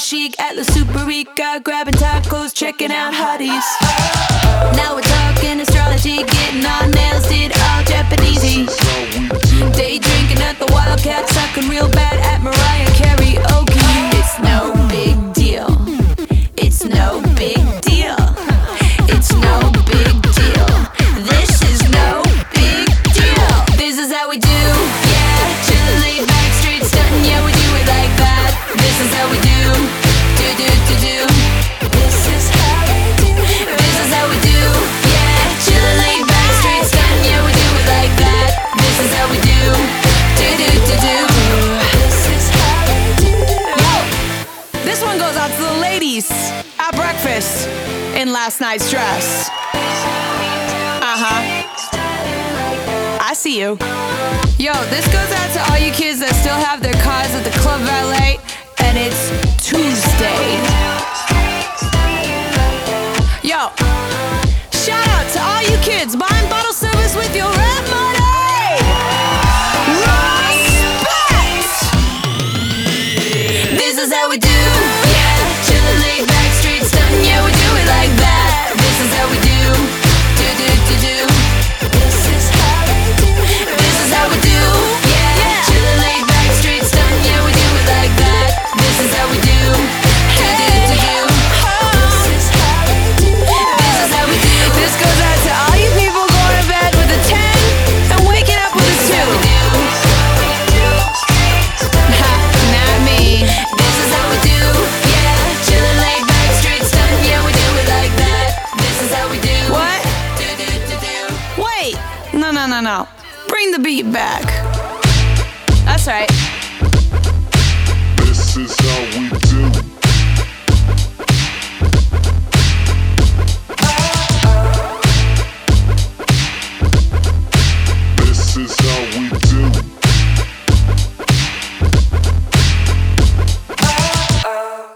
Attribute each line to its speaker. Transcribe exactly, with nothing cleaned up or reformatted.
Speaker 1: chic at La Superica, grabbing tacos, checking out hotties. Now we're talking astrology, getting our nails did all Japanesey. Day drinking at the Wildcat, sucking real bad at Mariah karaoke. It's no big deal. It's no big deal. It's no big deal. This is no big deal. This is how we do, yeah. Chillin', laid back, straight stuntin', yeah, we do it like that. This is how we do, do do do do. This is how we do. This is how we do, yeah. Chillin', laid back, straight stuntin', yeah, we do it like that. This is how we do, do do do do. This is how we do. Yo, this one goes out to the ladies at breakfast in last night's dress. Uh-huh. I see you. Yo, this goes out to all you kids that still have their cars at the Club Valet, and it's Tuesday. Yo, shout out to all you kids buying bottle service with your rap money. Respect! This is how we do, yeah. Chillin', laid back, straight stuntin', yeah, we do it like that. This is how we do, do do do do. This is how we do. This is how we do, yeah. Chillin', laid back, straight stuntin', yeah, we do it like that. This is how we do, do do do do. This is how we do. This is how we do. This goes out to all you people going to bed with a ten and waking up with a two. Ha, not me. This is how we do, yeah. Chillin', laid back, straight stuntin', yeah, we do it like that. This is how we do. What? Do do do do. Wait, no no no no. Bring the beat back. That's right.